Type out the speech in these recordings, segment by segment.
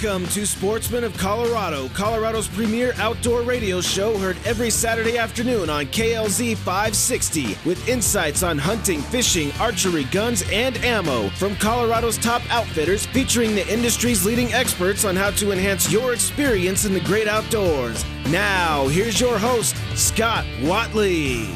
Welcome to Sportsman of Colorado, Colorado's premier outdoor radio show, heard every Saturday afternoon on KLZ 560, with insights on hunting, fishing, archery, guns, and ammo from Colorado's top outfitters, featuring the industry's leading experts on how to enhance your experience in the great outdoors. Now, here's your host, Scott Watley.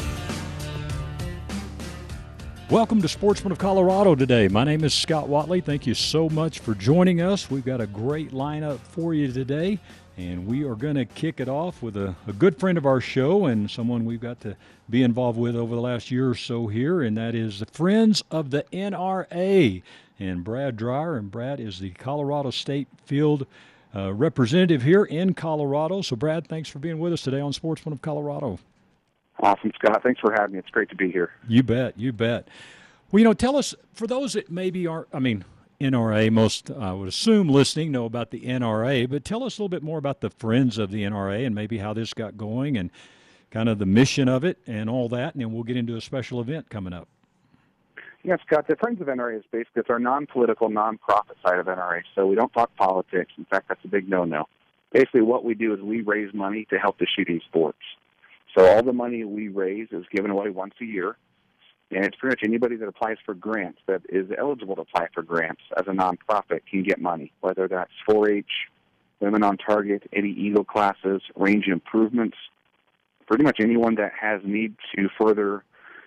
Welcome to Sportsman of Colorado today. My name is Scott Watley. Thank you so much for joining us. We've got a great lineup for you today, and we are going to kick it off with a good friend of our show and someone we've got to be involved with over the last year or so here, and that is the Friends of the NRA and Brad Dreyer. And Brad is the Colorado State Field representative here in Colorado. So, Brad, thanks for being with us today on Sportsman of Colorado. Awesome, Scott. Thanks for having me. It's great to be here. You bet. You bet. Well, tell us, for those that maybe aren't, NRA, most, I would assume, listening know about the NRA, but tell us a little bit more about the Friends of the NRA and maybe how this got going and kind of the mission of it and all that, and then we'll get into a special event coming up. Yeah, Scott, the Friends of NRA is basically it's our non-political, non-profit side of NRA, so we don't talk politics. In fact, that's a big no-no. Basically, what we do is we raise money to help the shooting sports. So all the money we raise is given away once a year, and it's pretty much anybody that applies for grants that is eligible to apply for grants as a nonprofit can get money, whether that's 4-H, Women on Target, any Eagle classes, range improvements, pretty much anyone that has need to further,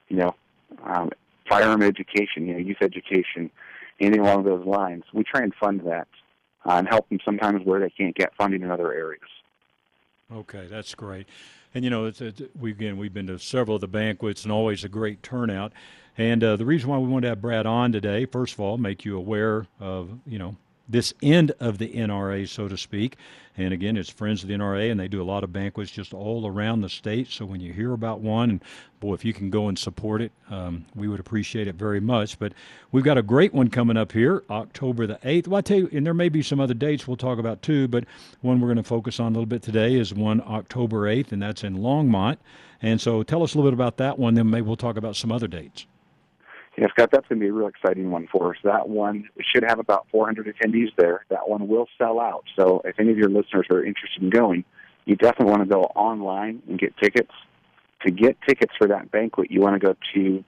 firearm education, youth education, anything along those lines. We try and fund that and help them sometimes where they can't get funding in other areas. Okay, that's great. And, we've been to several of the banquets and always a great turnout. And the reason why we wanted to have Brad on today, first of all, make you aware of, this end of the NRA, so to speak. And, again, it's Friends of the NRA, and they do a lot of banquets just all around the state. So when you hear about one, and, boy, if you can go and support it, we would appreciate it very much. But we've got a great one coming up here, October the 8th. Well, I tell you, and there may be some other dates we'll talk about too, but one we're going to focus on a little bit today is one October 8th, and that's in Longmont. And so tell us a little bit about that one, then maybe we'll talk about some other dates. Yeah, Scott, that's going to be a real exciting one for us. That one, we should have about 400 attendees there. That one will sell out. So if any of your listeners are interested in going, you definitely want to go online and get tickets. To get tickets for that banquet, you want to go to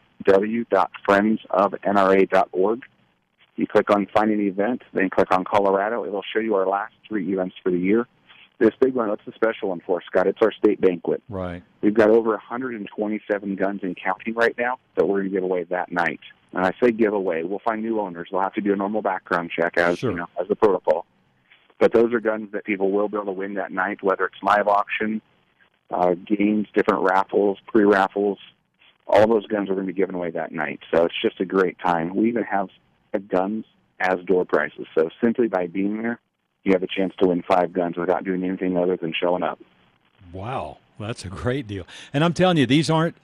www.friendsofnra.org. You click on Find an Event, then click on Colorado. It will show you our last 3 events for the year. This big one, that's a special one for us, Scott. It's our state banquet. Right. We've got over 127 guns and counting right now that we're going to give away that night. And I say give away. We'll find new owners. They'll have to do a normal background check as as the protocol. But those are guns that people will be able to win that night, whether it's live auction, games, different raffles, pre-raffles. All those guns are going to be given away that night. So it's just a great time. We even have guns as door prizes. So simply by being there, you have a chance to win 5 guns without doing anything other than showing up. Wow, that's a great deal. And I'm telling you, these aren't,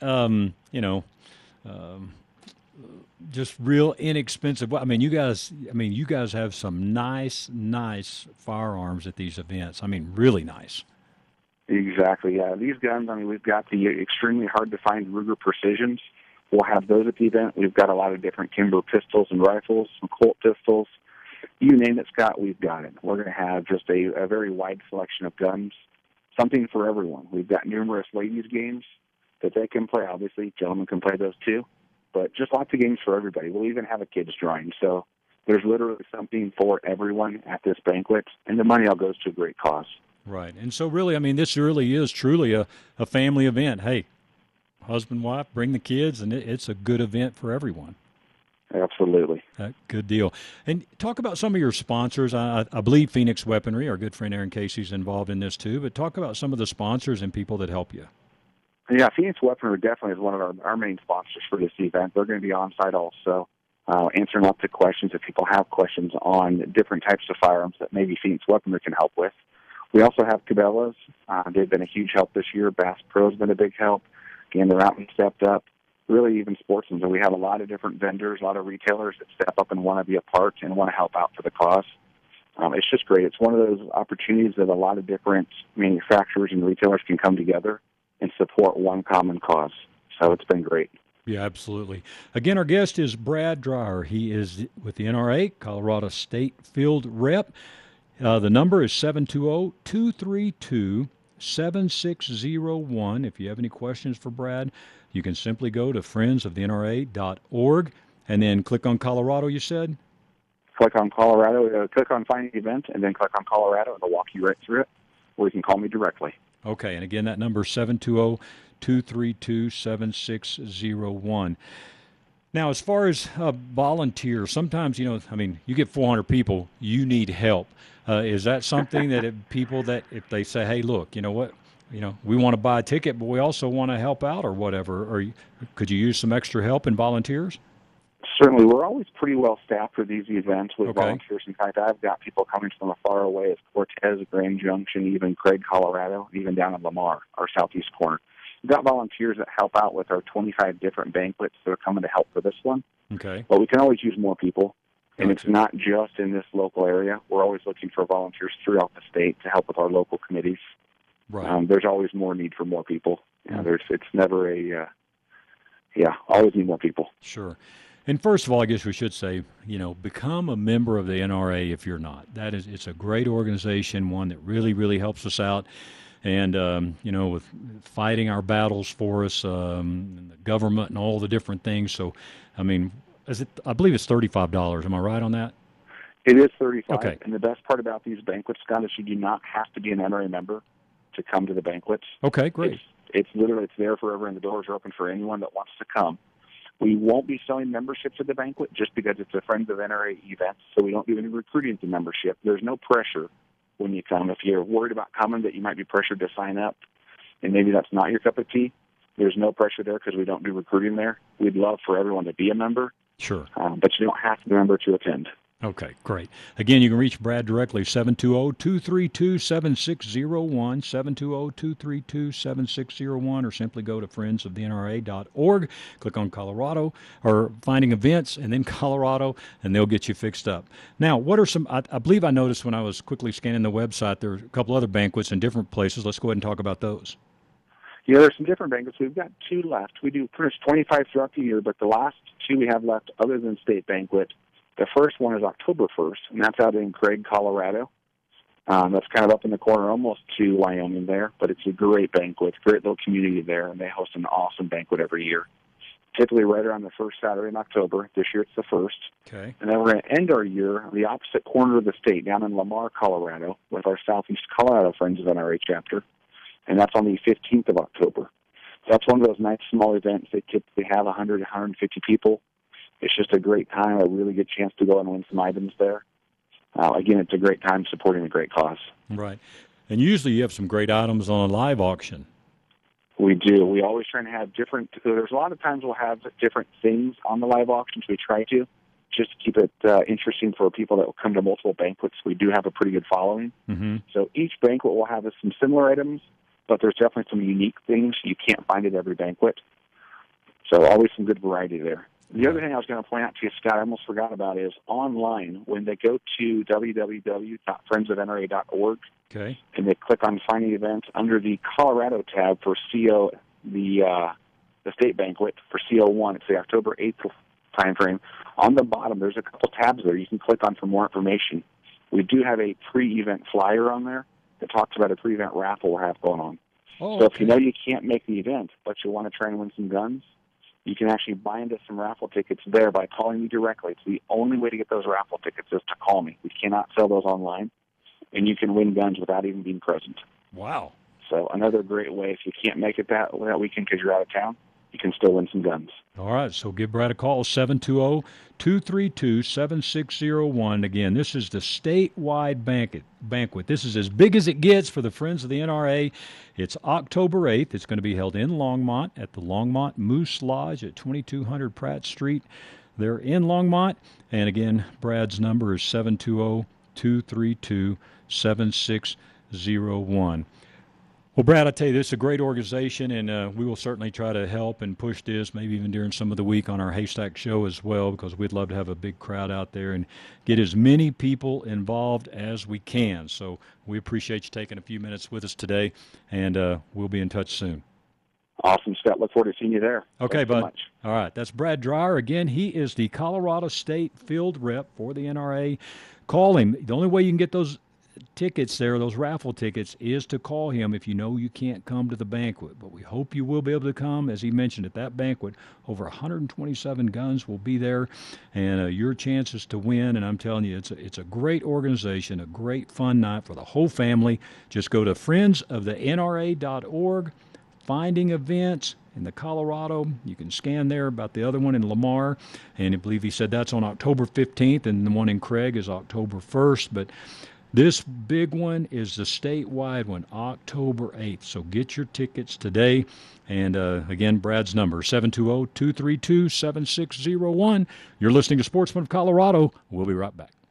just real inexpensive. You guys have some nice firearms at these events. Really nice. Exactly, yeah. These guns, we've got the extremely hard-to-find Ruger Precisions. We'll have those at the event. We've got a lot of different Kimber pistols and rifles, some Colt pistols. You name it, Scott, we've got it. We're going to have just a very wide selection of guns, something for everyone. We've got numerous ladies' games that they can play. Obviously, gentlemen can play those too, but just lots of games for everybody. We'll even have a kids' drawing. So there's literally something for everyone at this banquet, and the money all goes to a great cause. Right. And so really, this really is truly a family event. Hey, husband, wife, bring the kids, and it's a good event for everyone. Absolutely. Good deal. And talk about some of your sponsors. I believe Phoenix Weaponry, our good friend Aaron Casey's involved in this too, but talk about some of the sponsors and people that help you. Yeah, Phoenix Weaponry definitely is one of our main sponsors for this event. They're going to be on site also, answering lots of questions if people have questions on different types of firearms that maybe Phoenix Weaponry can help with. We also have Cabela's. They've been a huge help this year. Bass Pro's been a big help. Gander Mountain stepped up. Really even Sportsman. So we have a lot of different vendors, a lot of retailers that step up and want to be a part and want to help out for the cause. It's just great. It's one of those opportunities that a lot of different manufacturers and retailers can come together and support one common cause. So it's been great. Yeah, absolutely. Again, our guest is Brad Dreyer. He is with the NRA, Colorado State Field Rep. The number is 720-232-7601. If you have any questions for Brad, you can simply go to friendsofthenra.org and then click on Colorado, you said? Click on Colorado, click on Find an Event, and then click on Colorado, and it'll walk you right through it, or you can call me directly. Okay, and again, that number is 720-232-7601. Now, as far as volunteers, sometimes, you get 400 people, you need help. Is that something that if they say, hey, look, you know what, we want to buy a ticket, but we also want to help out or whatever, or could you use some extra help in volunteers? Certainly. We're always pretty well staffed for these events with volunteers. In fact, I've got people coming from as far away as Cortez, Grand Junction, even Craig, Colorado, even down in Lamar, our southeast corner. We've got volunteers that help out with our 25 different banquets that are coming to help for this one. Okay. But we can always use more people, and it's not just in this local area. We're always looking for volunteers throughout the state to help with our local committees. Right. There's always more need for more people. It's never always need more people. Sure. And first of all, I guess we should say, become a member of the NRA if you're not. It's a great organization, one that really, really helps us out. And, with fighting our battles for us, and the government and all the different things. So, I believe it's $35. Am I right on that? It is $35. Okay. And the best part about these banquets, Scott, is you do not have to be an NRA member to come to the banquets. Okay, great. It's literally, it's there forever, and the doors are open for anyone that wants to come. We won't be selling memberships at the banquet just because it's a Friends of NRA event, so we don't do any recruiting to membership. There's no pressure when you come. If you're worried about coming that you might be pressured to sign up, and maybe that's not your cup of tea, there's no pressure there because we don't do recruiting there. We'd love for everyone to be a member. Sure. But you don't have to be a member to attend. Okay, great. Again, you can reach Brad directly, 720-232-7601, 720-232-7601, or simply go to friendsofthenra.org, click on Colorado, or finding events, and then Colorado, and they'll get you fixed up. Now, what are some, I believe I noticed when I was quickly scanning the website, there are a couple other banquets in different places. Let's go ahead and talk about those. Yeah, there's some different banquets. We've got 2 left. We do pretty much 25 throughout the year, but the last 2 we have left other than state banquet. The first one is October 1st, and that's out in Craig, Colorado. That's kind of up in the corner, almost to Wyoming there, but it's a great banquet, great little community there, and they host an awesome banquet every year. Typically right around the first Saturday in October. This year it's the first. Okay. And then we're going to end our year on the opposite corner of the state, down in Lamar, Colorado, with our Southeast Colorado Friends of NRA chapter, and that's on the 15th of October. So that's one of those nice small events. They typically have 100, 150 people. It's just a great time, a really good chance to go and win some items there. Again, it's a great time supporting a great cause. Right. And usually you have some great items on a live auction. We do. We always try to have different, there's a lot of times we'll have different things on the live auctions. We try to, just to keep it interesting for people that will come to multiple banquets. We do have a pretty good following. Mm-hmm. So each banquet will have some similar items, but there's definitely some unique things you can't find at every banquet. So always some good variety there. The other thing I was going to point out to you, Scott, I almost forgot about, is online, when they go to www.friendsofnra.org, okay, and they click on Finding Events, under the Colorado tab for CO, the state banquet for CO1, it's the October 8th time frame. On the bottom, there's a couple tabs there you can click on for more information. We do have a pre-event flyer on there that talks about a pre-event raffle we have going on. Oh, so okay. if you know you can't make the event, but you want to try and win some guns, you can actually buy into some raffle tickets there by calling me directly. It's the only way to get those raffle tickets is to call me. We cannot sell those online, and you can win guns without even being present. Wow. So another great way, if you can't make it that weekend because you're out of town, you can still win some guns. All right, so give Brad a call, 720-232-7601. Again, this is the statewide banquet. This is as big as it gets for the Friends of the NRA. It's October 8th. It's going to be held in Longmont at the Longmont Moose Lodge at 2200 Pratt Street. They're in Longmont. And again, Brad's number is 720-232-7601. Well, Brad, I tell you, this is a great organization, and we will certainly try to help and push this, maybe even during some of the week on our Haystack show as well, because we'd love to have a big crowd out there and get as many people involved as we can. So we appreciate you taking a few minutes with us today, and we'll be in touch soon. Awesome, Scott. Look forward to seeing you there. Okay, Thanks bud. so much. All right, that's Brad Dreyer. Again, he is the Colorado State field rep for the NRA. Call him. The only way you can get those tickets there, those raffle tickets, is to call him if you know you can't come to the banquet. But we hope you will be able to come. As he mentioned, at that banquet, over 127 guns will be there, and your chances to win. And I'm telling you, it's a great organization, a great fun night for the whole family. Just go to friendsoftheNRA.org, finding events in the Colorado. You can scan there about the other one in Lamar, and I believe he said that's on October 15th, and the one in Craig is October 1st. But this big one is the statewide one, October 8th. So get your tickets today. And again, Brad's number, 720-232-7601. You're listening to Sportsman of Colorado. We'll be right back.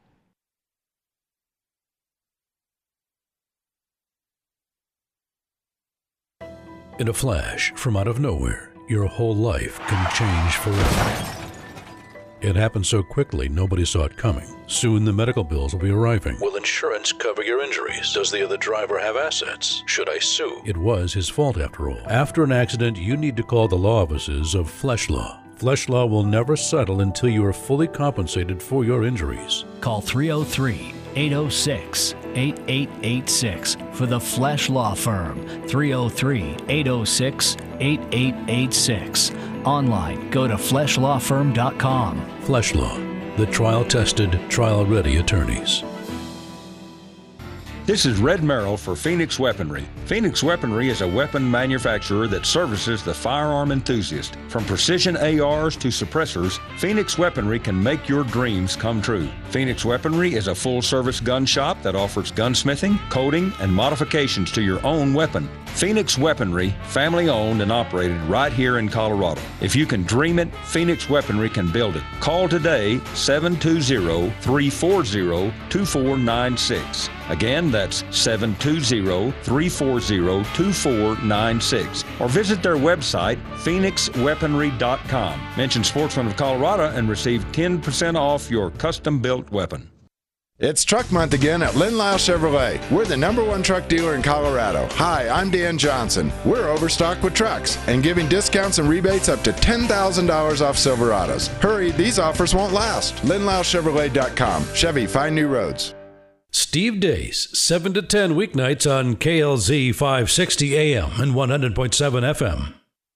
In a flash, from out of nowhere, your whole life can change forever. It happened so quickly, nobody saw it coming. Soon the medical bills will be arriving. Will insurance cover your injuries? Does the other driver have assets? Should I sue? It was his fault after all. After an accident, you need to call the law offices of Flesh Law. Flesh Law will never settle until you are fully compensated for your injuries. Call 303-806-8886 for the Flesh Law Firm. 303-806-8886. Online, go to fleshlawfirm.com. Flesh Law, the trial-tested, trial-ready attorneys. This is Red Merrill for Phoenix Weaponry. Phoenix Weaponry is a weapon manufacturer that services the firearm enthusiast. From precision ARs to suppressors, Phoenix Weaponry can make your dreams come true. Phoenix Weaponry is a full-service gun shop that offers gunsmithing, coating, and modifications to your own weapon. Phoenix Weaponry, family-owned and operated right here in Colorado. If you can dream it, Phoenix Weaponry can build it. Call today, 720-340-2496. Again, that's 720-340-2496. Or visit their website, phoenixweaponry.com. Mention Sportsman of Colorado and receive 10% off your custom-built weapon. It's Truck Month again at Lynn-Lyle Chevrolet. We're the #1 truck dealer in Colorado. Hi, I'm Dan Johnson. We're overstocked with trucks and giving discounts and rebates up to $10,000 off Silverados. Hurry, these offers won't last. LynnLyleChevrolet.com. Chevy, find new roads. Steve Days, 7 to 10 weeknights on KLZ 560 AM and 100.7 FM.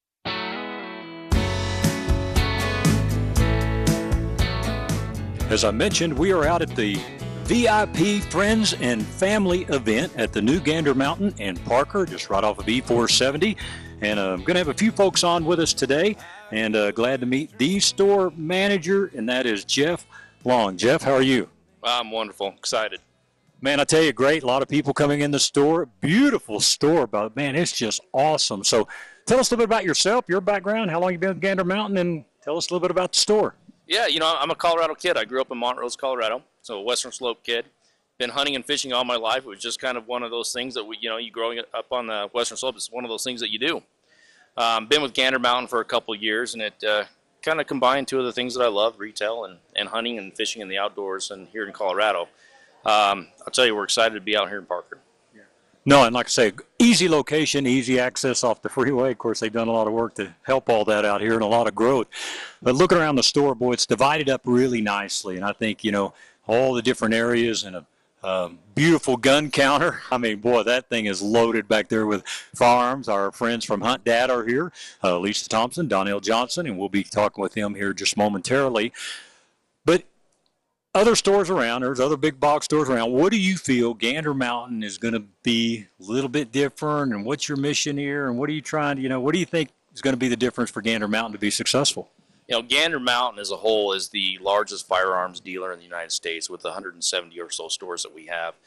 As I mentioned, we are out at the VIP Friends and Family event at the new Gander Mountain in Parker, just right off of E470. And I'm going to have a few folks on with us today, and glad to meet the store manager, and that is Jeff Long. Jeff, how are you? I'm wonderful. Excited. Man, I tell you, great. A lot of people coming in the store. Beautiful store, but man, it's just awesome. So tell us a little bit about yourself, your background, how long you've been with Gander Mountain, and tell us a little bit about the store. Yeah, I'm a Colorado kid. I grew up in Montrose, Colorado, so a Western Slope kid. Been hunting and fishing all my life. It was just kind of one of those things that you growing up on the Western Slope, it's one of those things that you do. Been with Gander Mountain for a couple of years, and it kind of combined two of the things that I love, retail and hunting and fishing in the outdoors and here in Colorado. I'll tell you, we're excited to be out here in Parker. No, and like I say, easy location, easy access off the freeway. Of course, they've done a lot of work to help all that out here and a lot of growth. But looking around the store, boy, it's divided up really nicely. And I think, all the different areas and a beautiful gun counter. I mean, boy, that thing is loaded back there with firearms. Our friends from Hunt Dad are here, Lisa Thompson, Donnell Johnson, and we'll be talking with them here just momentarily. But other stores around, there's other big box stores around. What do you feel Gander Mountain is going to be a little bit different, and what's your mission here, and what are you trying to, what do you think is going to be the difference for Gander Mountain to be successful? Gander Mountain as a whole is the largest firearms dealer in the United States with 170 or so stores that we have.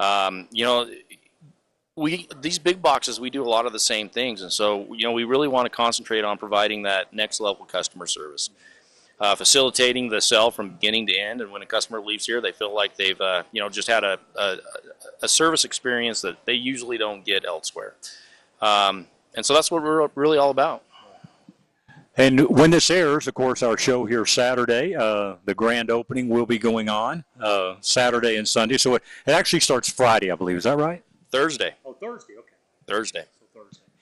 These big boxes, we do a lot of the same things, and so, we really want to concentrate on providing that next level customer service. Facilitating the sale from beginning to end, and when a customer leaves here, they feel like they've just had a service experience that they usually don't get elsewhere. And so that's what we're really all about. And when this airs, of course, our show here Saturday, the grand opening will be going on Saturday and Sunday. So it actually starts Friday, I believe. Is that right? Thursday. Oh, Thursday. Okay. Thursday.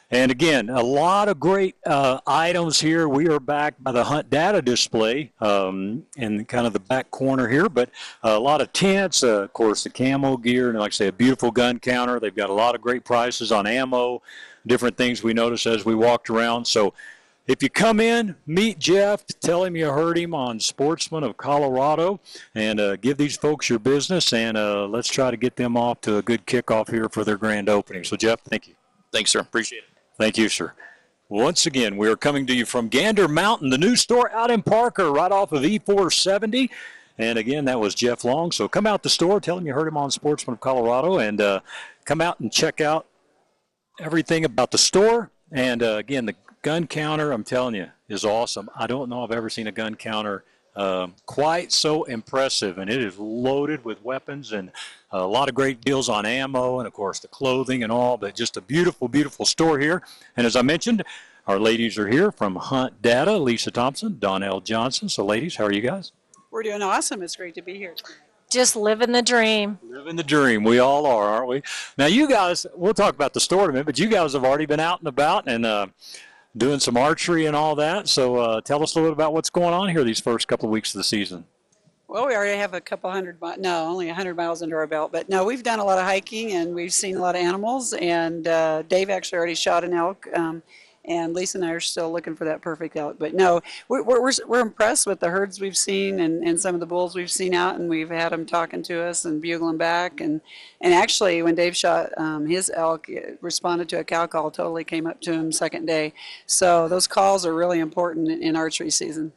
And again, a lot of great items here. We are back by the Hunt Data display in kind of the back corner here, but a lot of tents, of course, the camo gear, and like I say, a beautiful gun counter. They've got a lot of great prices on ammo, different things we noticed as we walked around. So if you come in, meet Jeff, tell him you heard him on Sportsman of Colorado, and give these folks your business, and let's try to get them off to a good kickoff here for their grand opening. So, Jeff, thank you. Thanks, sir. Appreciate it. Thank you, sir. Once again, we are coming to you from Gander Mountain, the new store out in Parker, right off of E470. And again, that was Jeff Long. So come out the store, tell him you heard him on Sportsman of Colorado, and come out and check out everything about the store. And again, the gun counter, I'm telling you, is awesome. I don't know if I've ever seen a gun counter quite so impressive, and it is loaded with weapons and a lot of great deals on ammo and, of course, the clothing and all, but just a beautiful, beautiful store here. And as I mentioned, our ladies are here from Hunt Data, Lisa Thompson, Donnell Johnson. So, ladies, how are you guys? We're doing awesome. It's great to be here. Just living the dream. Living the dream. We all are, aren't we? Now, you guys, we'll talk about the store in a minute, but you guys have already been out and about and doing some archery and all that. So tell us a little bit about what's going on here these first couple of weeks of the season. Well, we already have a couple hundred, only 100 miles under our belt. But no, we've done a lot of hiking and we've seen a lot of animals. And Dave actually already shot an elk. And Lisa and I are still looking for that perfect elk. But no, we're impressed with the herds we've seen and some of the bulls we've seen out. And we've had them talking to us and bugling back. And actually, when Dave shot his elk, it responded to a cow call, totally came up to him second day. So those calls are really important in archery season.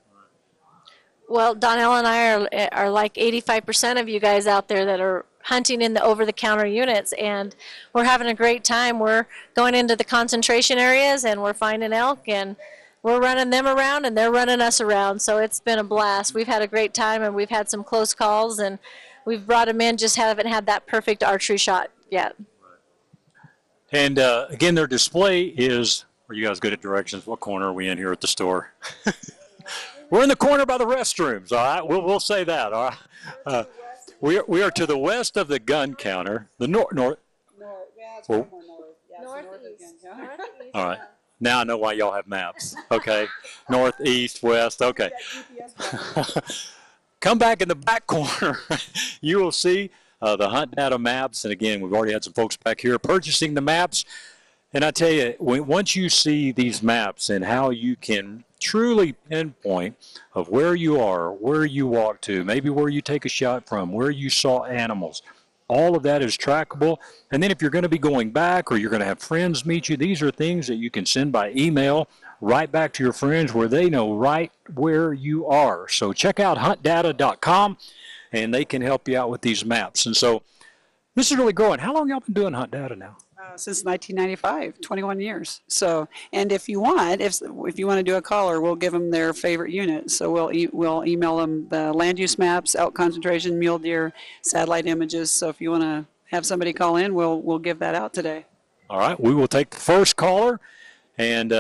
Well, Donnell and I are like 85% of you guys out there that are hunting in the over-the-counter units, and we're having a great time. We're going into the concentration areas, and we're finding elk, and we're running them around, and they're running us around. So it's been a blast. We've had a great time, and we've had some close calls, and we've brought them in, just haven't had that perfect archery shot yet. And again, their display is, are you guys good at directions? What corner are we in here at the store? We're in the corner by the restrooms, all right? We'll say that, all right? We are to the west of the gun counter, the north. Well, Northeast. all right. Now I know why y'all have maps, okay? North, east, west, okay. Come back in the back corner. You will see the Hunt Data maps. And, again, we've already had some folks back here purchasing the maps. And I tell you, once you see these maps and how you can truly pinpoint of where you are, where you walk to, maybe where you take a shot from, where you saw animals, all of that is trackable. And then if you're going to be going back or you're going to have friends meet you, these are things that you can send by email right back to your friends where they know right where you are. So check out huntdata.com, and they can help you out with these maps. And so this is really growing. How long y'all been doing Hunt Data now? Since 1995, 21 years. So, and if you want, if you want to do a caller, we'll give them their favorite unit. So we'll email them the land use maps, elk concentration, mule deer, satellite images. So if you want to have somebody call in, we'll give that out today. All right, we will take the first caller, and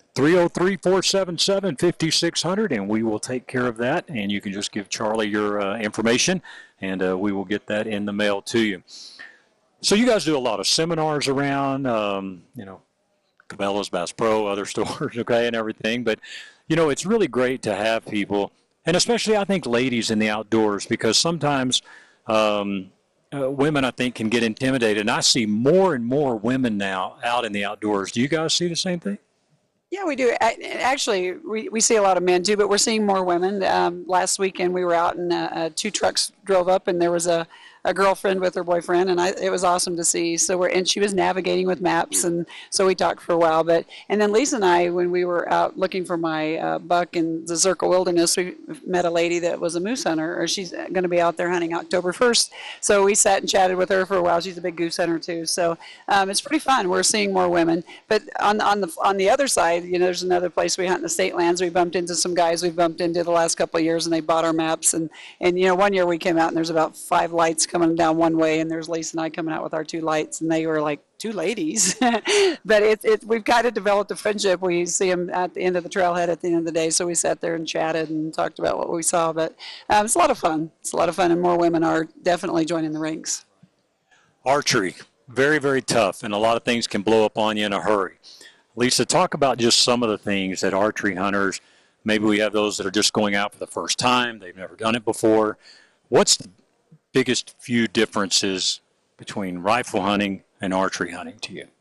303-477-5600, and we will take care of that. And you can just give Charlie your information, and we will get that in the mail to you. So you guys do a lot of seminars around, Cabela's, Bass Pro, other stores, okay, and everything. But, it's really great to have people, and especially I think ladies in the outdoors, because sometimes women, I think, can get intimidated. And I see more and more women now out in the outdoors. Do you guys see the same thing? Yeah, we do. Actually, we see a lot of men too, but we're seeing more women. Last weekend we were out and 2 trucks drove up, and there was a girlfriend with her boyfriend, and it was awesome to see. So and she was navigating with maps, and so we talked for a while. And then Lisa and I, when we were out looking for my buck in the Zirkle Wilderness, we met a lady that was a moose hunter, or she's going to be out there hunting October 1st. So we sat and chatted with her for a while. She's a big goose hunter too. So it's pretty fun. We're seeing more women. But on the other side, there's another place we hunt in the state lands. We bumped into some guys we've bumped into the last couple of years, and they bought our maps. And one year we came out and there's about 5 lights coming down one way, and there's Lisa and I coming out with our 2 lights, and they were like 2 ladies. But we've kind of developed a friendship. We see them at the end of the trailhead at the end of the day, so we sat there and chatted and talked about what we saw. But it's a lot of fun. It's a lot of fun, and more women are definitely joining the ranks. Archery, very, very tough, and a lot of things can blow up on you in a hurry. Lisa, talk about just some of the things that archery hunters, maybe we have those that are just going out for the first time, they've never done it before. What's the biggest few differences between rifle hunting and archery hunting to you?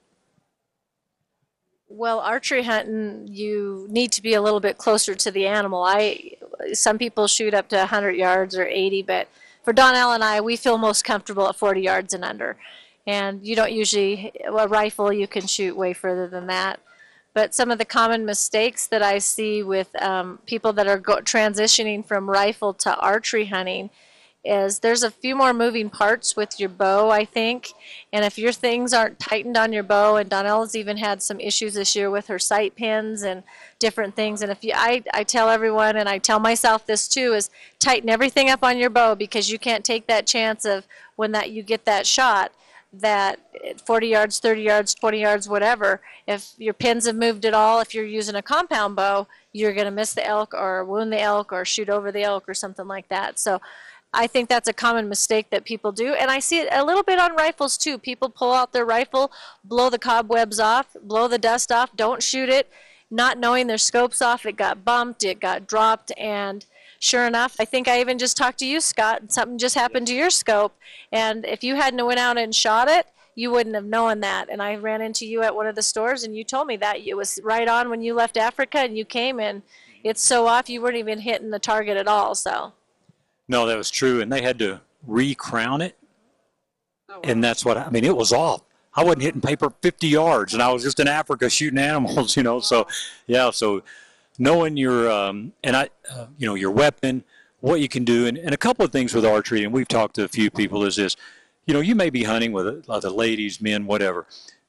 Well, archery hunting, you need to be a little bit closer to the animal. Some people shoot up to 100 yards or 80, but for Donnell and I, we feel most comfortable at 40 yards and under. And you don't usually, a rifle, you can shoot way further than that. But some of the common mistakes that I see with people that are transitioning from rifle to archery hunting is there's a few more moving parts with your bow, I think. And if your things aren't tightened on your bow, and Donnell's even had some issues this year with her sight pins and different things. And if you, I tell everyone, and I tell myself this too, is tighten everything up on your bow, because you can't take that chance of when that you get that shot, that 40 yards, 30 yards, 20 yards, whatever, if your pins have moved at all, if you're using a compound bow, you're going to miss the elk or wound the elk or shoot over the elk or something like that. So I think that's a common mistake that people do. And I see it a little bit on rifles too. People pull out their rifle, blow the cobwebs off, blow the dust off, don't shoot it, not knowing their scope's off. It got bumped, it got dropped, and sure enough, I think I even just talked to you, Scott, and something just happened to your scope. And if you hadn't went out and shot it, you wouldn't have known that. And I ran into you at one of the stores, and you told me that. It was right on when you left Africa, and you came, and it's so off you weren't even hitting the target at all. So. No, that was true, and they had to re-crown it, and that's what, I mean, it was off. I wasn't hitting paper 50 yards, and I was just in Africa shooting animals, you know, so, yeah, so knowing your, you know, your weapon, what you can do, and a couple of things with archery, and we've talked to a few people, is this, you know, you may be hunting with the ladies, men, whatever.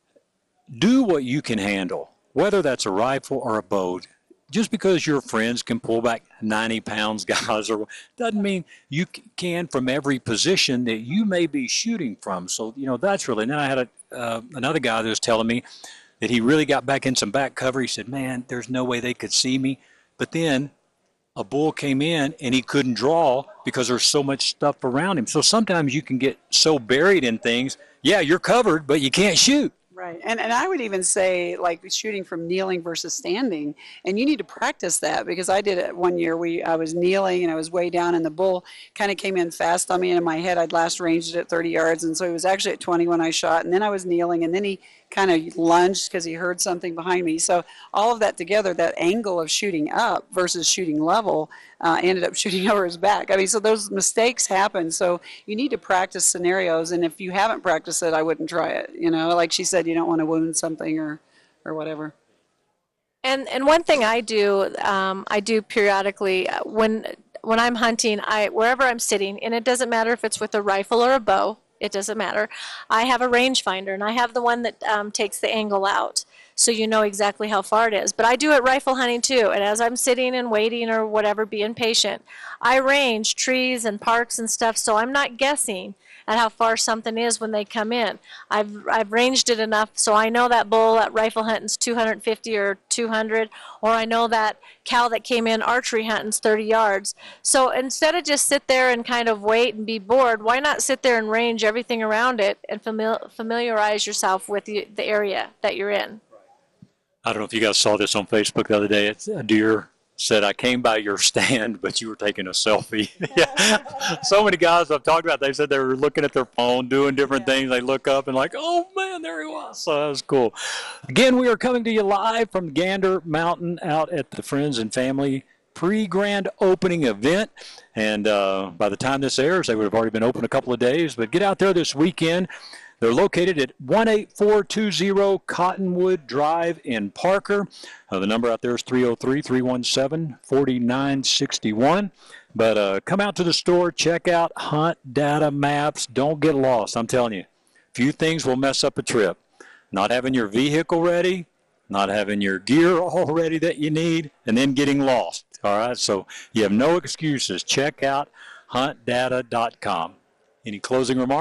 Do what you can handle, whether that's a rifle or a bow. Just because your friends can pull back 90 pounds, guys, or doesn't mean you can from every position that you may be shooting from. So, you know, that's really, and then I had another guy that was telling me that he really got back in some back cover. He said, man, there's no way they could see me. But then a bull came in and he couldn't draw because there's so much stuff around him. So sometimes you can get so buried in things. Yeah, you're covered, but you can't shoot. Right. And I would even say, like, shooting from kneeling versus standing. And you need to practice that, because I did it one year. I was kneeling and I was way down, and the bull kind of came in fast on me. And in my head, I'd last ranged it at 30 yards. And so he was actually at 20 when I shot. And then I was kneeling, and then he kind of lunged because he heard something behind me. So all of that together, that angle of shooting up versus shooting level, ended up shooting over his back. I mean, so those mistakes happen. So you need to practice scenarios. And if you haven't practiced it, I wouldn't try it. You know, like she said, you don't want to wound something or whatever. And one thing I do periodically when I'm hunting, wherever I'm sitting, and it doesn't matter if it's with a rifle or a bow, it doesn't matter. I have a rangefinder, and I have the one that takes the angle out, so you know exactly how far it is. But I do it rifle hunting too, and as I'm sitting and waiting or whatever, being patient, I range trees and parks and stuff, so I'm not guessing at how far something is when they come in. I've ranged it enough so I know that bull at rifle hunting's 250 or 200, or I know that cow that came in archery hunting's 30 yards. So instead of just sit there and kind of wait and be bored, why not sit there and range everything around it and familiarize yourself with the area that you're in? I don't know if you guys saw this on Facebook the other day. It's a deer said, I came by your stand, but you were taking a selfie. Yeah. So many guys I've talked about, they said they were looking at their phone, doing different things. They look up and like, oh, man, there he was. So that was cool. Again, we are coming to you live from Gander Mountain out at the Friends and Family pre-grand opening event. And by the time this airs, they would have already been open a couple of days. But get out there this weekend. They're located at 18420 Cottonwood Drive in Parker. The number out there is 303-317-4961. But come out to the store, check out hunt data maps. Don't get lost. I'm telling you, few things will mess up a trip. Not having your vehicle ready, not having your gear all ready that you need, and then getting lost. All right, so you have no excuses. Check out huntdata.com. Any closing remarks?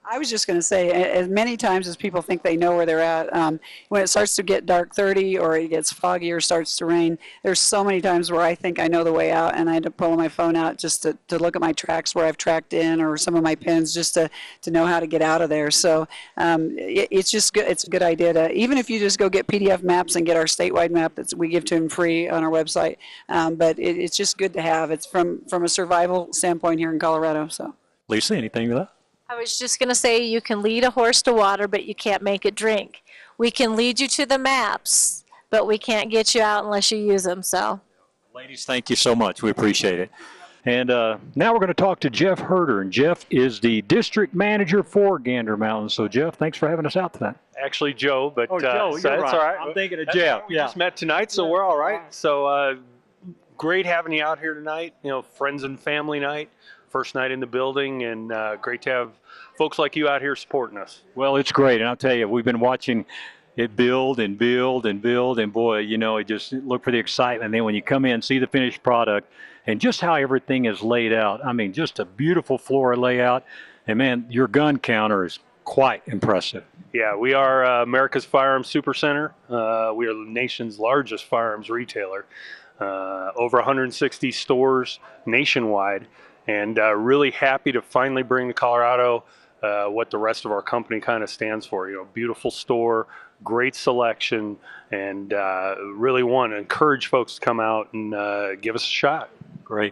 I was just going to say, as many times as people think they know where they're at, when it starts to get dark 30 or it gets foggy or starts to rain, there's so many times where I think I know the way out, and I had to pull my phone out just to look at my tracks where I've tracked in, or some of my pins, just to know how to get out of there. So it's just good. It's a good idea to, even if you just go get PDF maps and get our statewide map that we give to them free on our website. But it's just good to have. It's from a survival standpoint here in Colorado. So, Lisa, anything to that? I was just going to say, you can lead a horse to water, but you can't make it drink. We can lead you to the maps, but we can't get you out unless you use them. So, ladies, thank you so much. We appreciate it. And now we're going to talk to Jeff Herder, and Jeff is the district manager for Gander Mountain. So, Jeff, thanks for having us out tonight. Actually, Joe, but Joe, so you're that's right. all right. I'm thinking of Jeff. We just met tonight, so we're all right. So, great having you out here tonight. You know, friends and family night. First night in the building, and great to have folks like you out here supporting us. Well, it's great, and I'll tell you, we've been watching it build and build and build, and boy, you know, it just look for the excitement. And then when you come in, see the finished product, and just how everything is laid out. I mean, just a beautiful floor layout, and man, your gun counter is quite impressive. Yeah, we are America's Firearms Supercenter. We are the nation's largest firearms retailer. Over 160 stores nationwide. And really happy to finally bring to Colorado what the rest of our company kind of stands for. You know, beautiful store, great selection, and really want to encourage folks to come out and give us a shot. Great.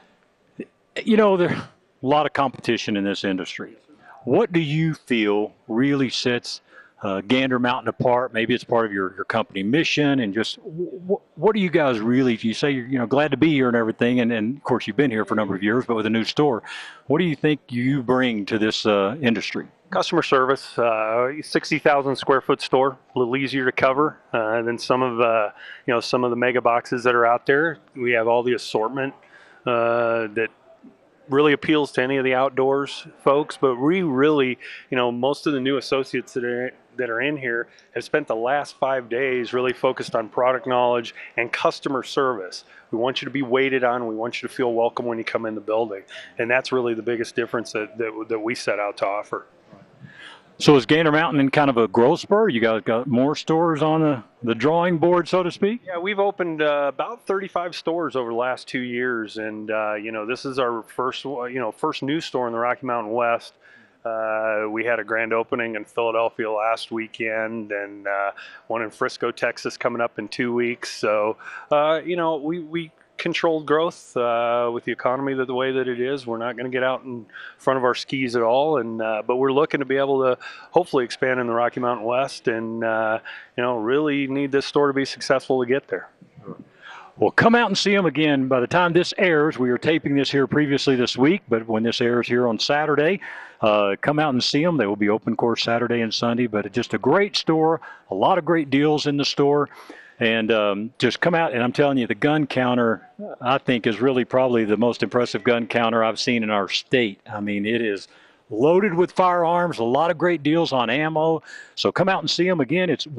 You know, there's a lot of competition in this industry. What do you feel really sets Gander Mountain apart? Maybe it's part of your company mission, and just what do you guys really, you say you're glad to be here and everything, and of course you've been here for a number of years, but with a new store, what do you think you bring to this industry? Customer service, 60,000 square foot store, a little easier to cover than some of the mega boxes that are out there. We have all the assortment that really appeals to any of the outdoors folks, but we really, most of the new associates that are in here have spent the last 5 days really focused on product knowledge and customer service. We want you to be waited on. We want you to feel welcome when you come in the building, and that's really the biggest difference that we set out to offer. So is Gander Mountain in kind of a growth spur? You guys got more stores on the drawing board, so to speak? Yeah, we've opened about 35 stores over the last 2 years, and this is our first new store in the Rocky Mountain West. We had a grand opening in Philadelphia last weekend, and one in Frisco, Texas, coming up in 2 weeks. So, we controlled growth with the economy the way that it is. We're not going to get out in front of our skis at all, and but we're looking to be able to hopefully expand in the Rocky Mountain West, and really need this store to be successful to get there. Well, come out and see them again. By the time this airs, we were taping this here previously this week, but when this airs here on Saturday, come out and see them. They will be open, of course, Saturday and Sunday, but just a great store, a lot of great deals in the store. And just come out, and I'm telling you, the gun counter, I think, is really probably the most impressive gun counter I've seen in our state. I mean, it is loaded with firearms, a lot of great deals on ammo. So come out and see them again. It's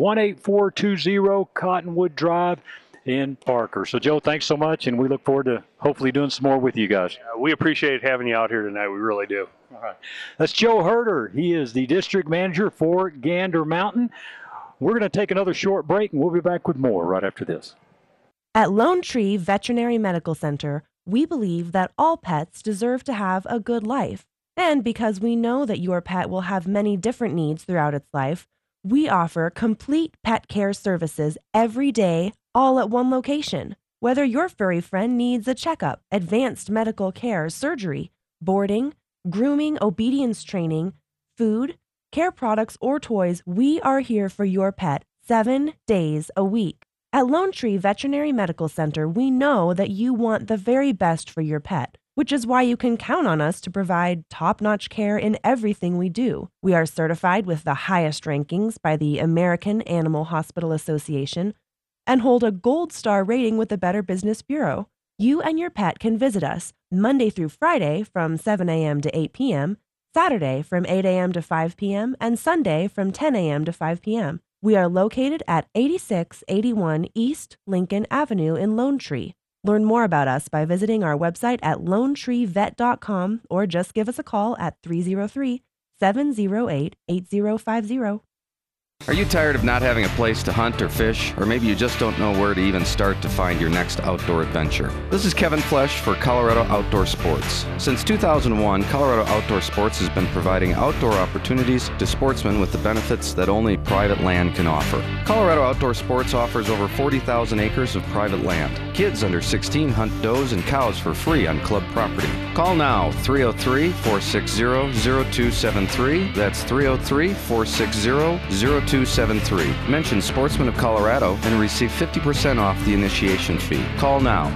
18420 Cottonwood Drive in Parker. So, Joe, thanks so much, and we look forward to hopefully doing some more with you guys. We appreciate having you out here tonight. We really do. All right. That's Joe Herder. He is the district manager for Gander Mountain. We're going to take another short break, and we'll be back with more right after this. At Lone Tree Veterinary Medical Center, we believe that all pets deserve to have a good life. And because we know that your pet will have many different needs throughout its life, we offer complete pet care services every day, all at one location. Whether your furry friend needs a checkup, advanced medical care, surgery, boarding, grooming, obedience training, food, care products, or toys, we are here for your pet 7 days a week. At Lone Tree Veterinary Medical Center, we know that you want the very best for your pet, which is why you can count on us to provide top-notch care in everything we do. We are certified with the highest rankings by the American Animal Hospital Association and hold a gold star rating with the Better Business Bureau. You and your pet can visit us Monday through Friday from 7 a.m. to 8 p.m., Saturday from 8 a.m. to 5 p.m., and Sunday from 10 a.m. to 5 p.m. We are located at 8681 East Lincoln Avenue in Lone Tree. Learn more about us by visiting our website at lonetreevet.com or just give us a call at 888-708-8050. Are you tired of not having a place to hunt or fish? Or maybe you just don't know where to even start to find your next outdoor adventure? This is Kevin Flesh for Colorado Outdoor Sports. Since 2001, Colorado Outdoor Sports has been providing outdoor opportunities to sportsmen with the benefits that only private land can offer. Colorado Outdoor Sports offers over 40,000 acres of private land. Kids under 16 hunt does and cows for free on club property. Call now, 303-460-0273. That's 303-460-0273. Mention Sportsman of Colorado and receive 50% off the initiation fee. Call now,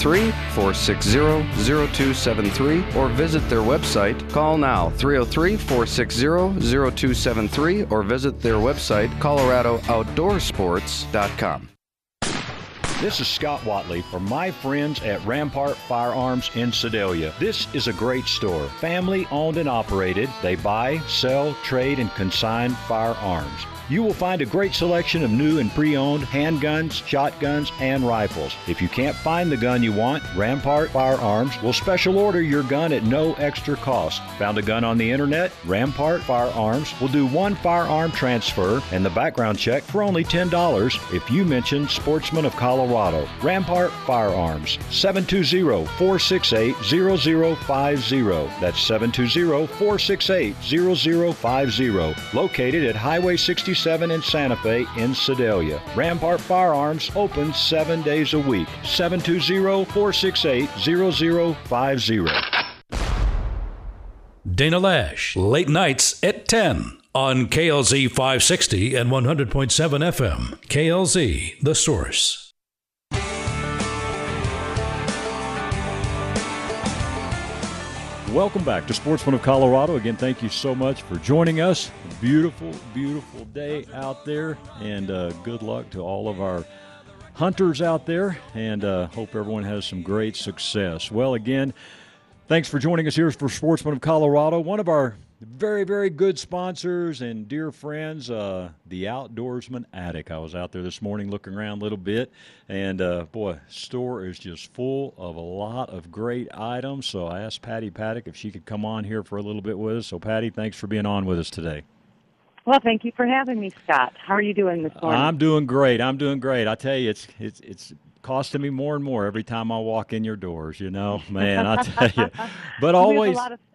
303-460-0273, or visit their website. Call now, 303-460-0273, or visit their website, coloradooutdoorsports.com. This is Scott Watley for my friends at Rampart Firearms in Sedalia. This is a great store, family owned and operated. They buy, sell, trade, and consign firearms. You will find a great selection of new and pre-owned handguns, shotguns, and rifles. If you can't find the gun you want, Rampart Firearms will special order your gun at no extra cost. Found a gun on the internet? Rampart Firearms will do one firearm transfer and the background check for only $10 if you mention Sportsman of Colorado. Rampart Firearms, 720-468-0050. That's 720-468-0050. Located at Highway 67 in Santa Fe in Sedalia. Rampart Firearms opens 7 days a week. 720-468-0050. Dana Lash, late nights at 10 on KLZ 560 and 100.7 FM. KLZ, The Source. Welcome back to Sportsman of Colorado. Again, thank you so much for joining us. Beautiful, beautiful day out there, and good luck to all of our hunters out there, and hope everyone has some great success. Well, again, thanks for joining us here for Sportsman of Colorado. One of our very, very good sponsors and dear friends, the Outdoorsman Attic. I was out there this morning looking around a little bit, and boy, store is just full of a lot of great items. So I asked Patty Paddock if she could come on here for a little bit with us. So Patty, thanks for being on with us today. Well, thank you for having me, Scott. How are you doing this morning? I'm doing great. I tell you, it's costing me more and more every time I walk in your doors. You know, man, I tell you. But always.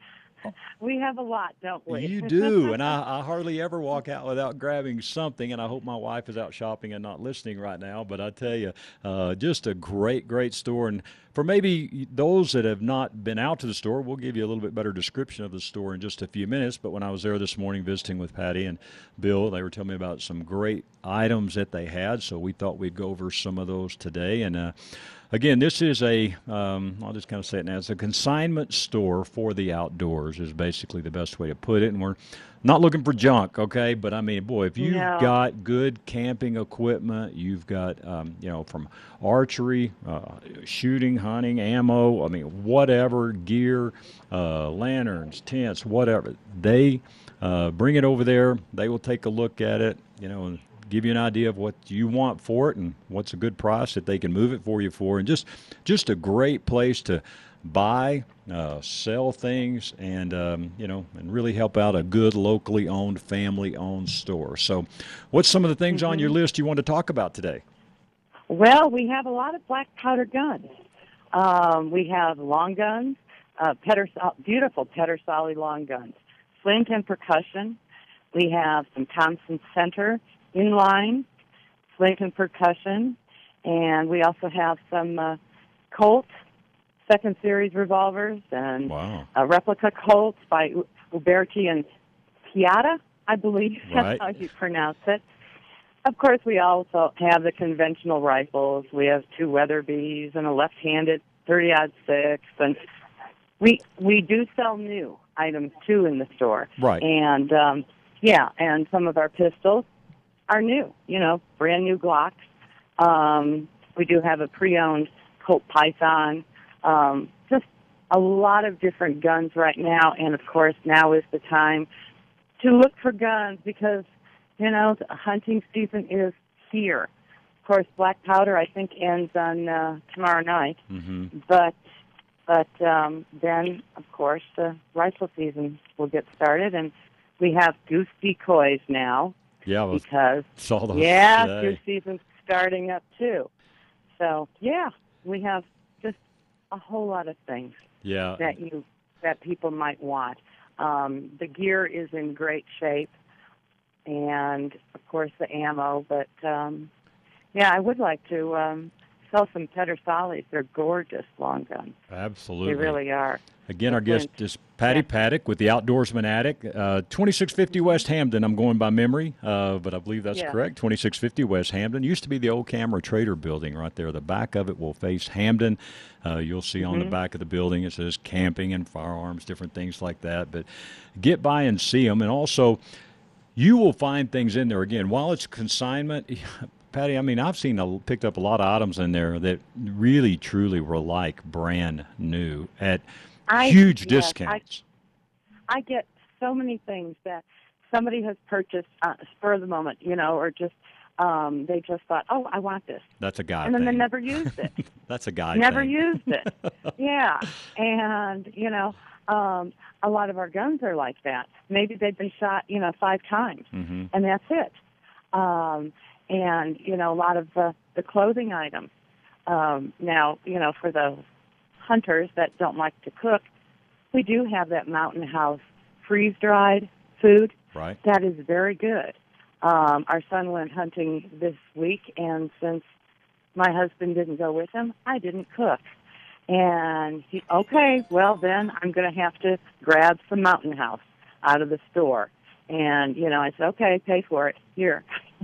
We have a lot, don't we? You do, and I hardly ever walk out without grabbing something, and I hope my wife is out shopping and not listening right now, but I tell you, just a great, great store. And for maybe those that have not been out to the store, we'll give you a little bit better description of the store in just a few minutes, but when I was there this morning visiting with Patty and Bill, they were telling me about some great items that they had, so we thought we'd go over some of those today. And again, this is I'll just kind of say it now, it's a consignment store for the outdoors is basically the best way to put it. And we're not looking for junk, okay? But, I mean, boy, if you've got good camping equipment, you've got, from archery, shooting, hunting, ammo, I mean, whatever, gear, lanterns, tents, whatever, they bring it over there. They will take a look at it, and give you an idea of what you want for it and what's a good price that they can move it for you for. And just a great place to buy, sell things, and, and really help out a good locally owned, family-owned store. So what's some of the things on your list you want to talk about today? Well, we have a lot of black powder guns. We have long guns, beautiful Pedersoli long guns, flint and percussion. We have some Thompson Center inline, flint and percussion, and we also have some Colt second series revolvers and replica Colts by Uberti and Piata, I believe that's how you pronounce it. Of course, we also have the conventional rifles. We have two Weatherbees and a left-handed 30-06, and we do sell new items too in the store. Right. And and some of our pistols are new, brand new Glocks. We do have a pre-owned Colt Python. Just a lot of different guns right now, and of course now is the time to look for guns because, the hunting season is here. Of course, black powder I think ends on tomorrow night, but then of course the rifle season will get started, and We have goose decoys now. Yeah, because saw those goose season's starting up too. So yeah, we have just a whole lot of things that people might want. The gear is in great shape, and of course the ammo. But I would like to sell some Pedersalis. They're gorgeous long guns. Absolutely, they really are. Again, our guest is Patty Paddock with the Outdoorsman Attic, 2650 West Hampden. I'm going by memory, but I believe that's correct. 2650 West Hampden. Used to be the old Camera Trader building right there. The back of it will face Hampden. You'll see on the back of the building it says camping and firearms, different things like that. But get by and see them. And also, you will find things in there. Again, while it's consignment, Patty, I mean, I've picked up a lot of items in there that really, truly were like brand new at huge discounts. I get so many things that somebody has purchased spur of the moment, or just they just thought, oh, I want this. That's a guy and then thing. They never used it. That's a guy never thing. used it. Yeah, and a lot of our guns are like that. Maybe they've been shot 5 times, and that's it. And a lot of the clothing items. Now, for the hunters that don't like to cook, we do have that Mountain House freeze-dried food. Right. That is very good. Our son went hunting this week, and since my husband didn't go with him, I didn't cook. And well, then I'm going to have to grab some Mountain House out of the store. And, I said, okay, pay for it. Here.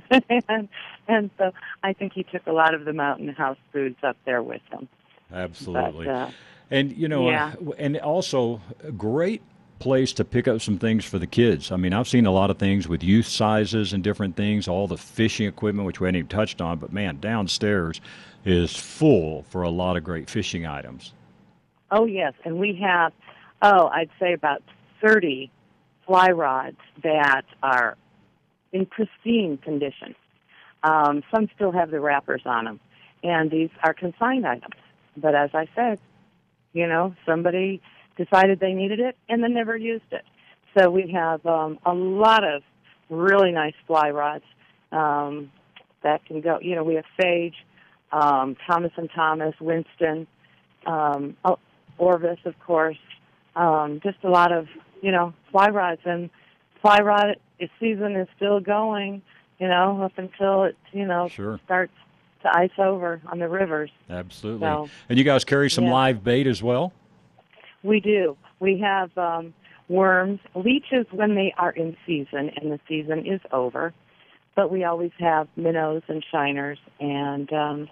and so I think he took a lot of the Mountain House foods up there with him. Absolutely. But, and, and also a great place to pick up some things for the kids. I mean, I've seen a lot of things with youth sizes and different things, all the fishing equipment, which we hadn't even touched on, but, man, downstairs is full for a lot of great fishing items. Oh, yes, and we have, I'd say about 30 fly rods that are in pristine condition. Some still have the wrappers on them, and these are consigned items. But as I said, somebody decided they needed it and then never used it. So we have a lot of really nice fly rods that can go. We have Sage, Thomas & Thomas, Winston, Orvis, of course. Just a lot of, fly rods. And fly rod season is still going, up until it, starts to ice over on the rivers. Absolutely. So, and you guys carry some live bait as well? We do. We have worms, leeches when they are in season, and the season is over. But we always have minnows and shiners, and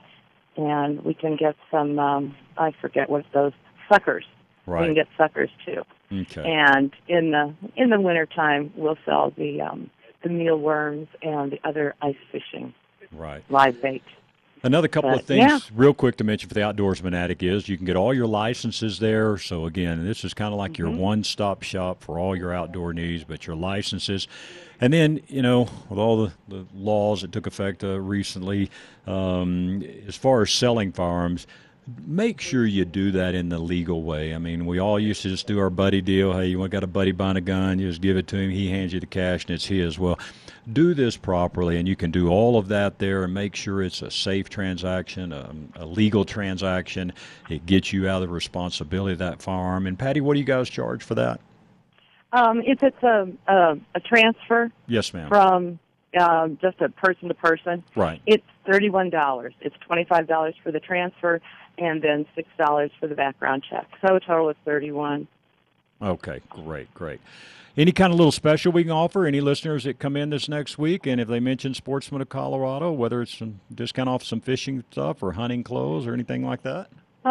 we can get some, I forget what those, suckers. Right. We can get suckers too. Okay. And in the wintertime, we'll sell the mealworms and the other ice fishing live bait. Another couple of things real quick to mention for the Outdoorsman Attic is you can get all your licenses there. So, again, this is kind of like your one-stop shop for all your outdoor needs, but your licenses. And then, with all the laws that took effect recently, as far as selling firearms, make sure you do that in the legal way. I mean, we all used to just do our buddy deal. Hey, you got a buddy buying a gun, you just give it to him, he hands you the cash, and it's his. Well, do this properly, and you can do all of that there and make sure it's a safe transaction, a legal transaction. It gets you out of the responsibility of that firearm. And, Patty, what do you guys charge for that? If it's a transfer, yes, ma'am, from just a person to person, right, it's $31. It's $25 for the transfer, and then $6 for the background check. So a total of $31. Okay, great. Any kind of little special we can offer any listeners that come in this next week, and if they mention Sportsman of Colorado, whether it's some discount off some fishing stuff or hunting clothes or anything like that?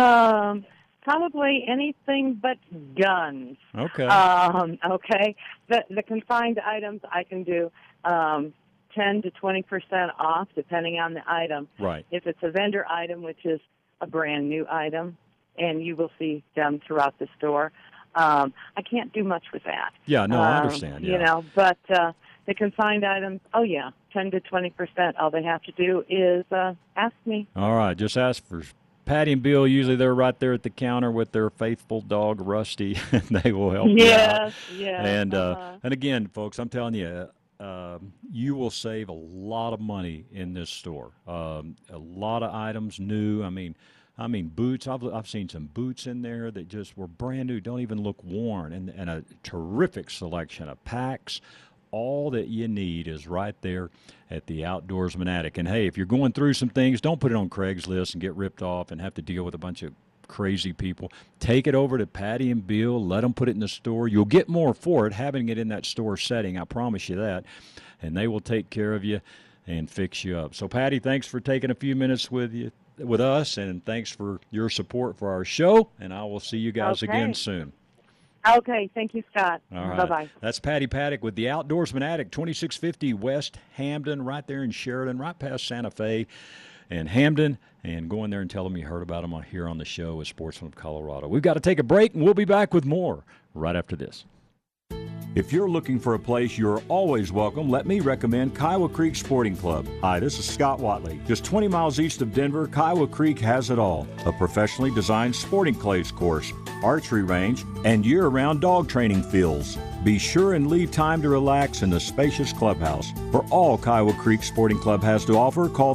Probably anything but guns. Okay. Okay. The consigned items I can do 10 to 20% off depending on the item. Right. If it's a vendor item, which is a brand new item, and you will see them throughout the store, I can't do much with that. Yeah, no, I understand. Yeah. But the consigned items, 10 to 20%. All they have to do is ask me. All right, just ask for Patty and Bill, usually they're right there at the counter with their faithful dog, Rusty, and they will help you out. Yes. And again, folks, I'm telling you, you will save a lot of money in this store. A lot of items new. I mean, boots. I've seen some boots in there that just were brand new, don't even look worn, and a terrific selection of packs. All that you need is right there at the Outdoorsman Attic. And, hey, if you're going through some things, don't put it on Craigslist and get ripped off and have to deal with a bunch of crazy people. Take it over to Patty and Bill. Let them put it in the store. You'll get more for it having it in that store setting. I promise you that. And they will take care of you and fix you up. So, Patty, thanks for taking a few minutes with us, and thanks for your support for our show. And I will see you guys again soon. Okay, thank you, Scott. All right. Bye-bye. That's Patty Paddock with the Outdoorsman Attic, 2650 West Hampden, right there in Sheridan, right past Santa Fe and Hampden. And go in there and tell them you heard about them here on the show with Sportsman of Colorado. We've got to take a break, and we'll be back with more right after this. If you're looking for a place you're always welcome, let me recommend Kiowa Creek Sporting Club. Hi, this is Scott Watley. Just 20 miles east of Denver, Kiowa Creek has it all. A professionally designed sporting clays course, archery range, and year-round dog training fields. Be sure and leave time to relax in the spacious clubhouse. For all Kiowa Creek Sporting Club has to offer, call